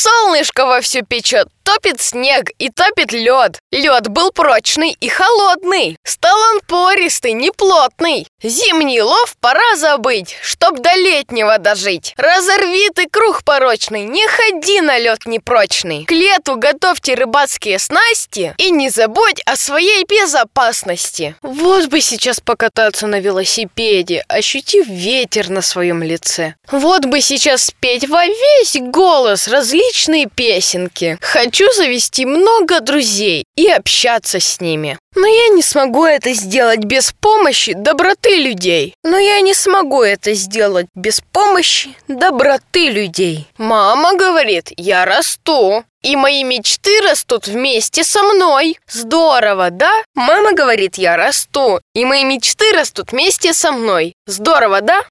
Солнышко вовсю печет, топит снег и топит лед. Лед был прочный и холодный, стал он пористый, неплотный. Зимний лов пора забыть, чтоб до летнего дожить. Разорви ты круг порочный, не ходи на лед непрочный. К лету готовьте рыбацкие снасти и не забудь о своей безопасности. Вот бы сейчас покататься на велосипеде, ощутив ветер на своем лице. Вот бы сейчас спеть во весь голос различные песенки. Хочу завести много друзей и общаться с ними. Но я не смогу это сделать без помощи доброты людей. Мама говорит, я расту. И мои мечты растут вместе со мной. Здорово, да? Мама говорит, я расту. И мои мечты растут вместе со мной. Здорово, да?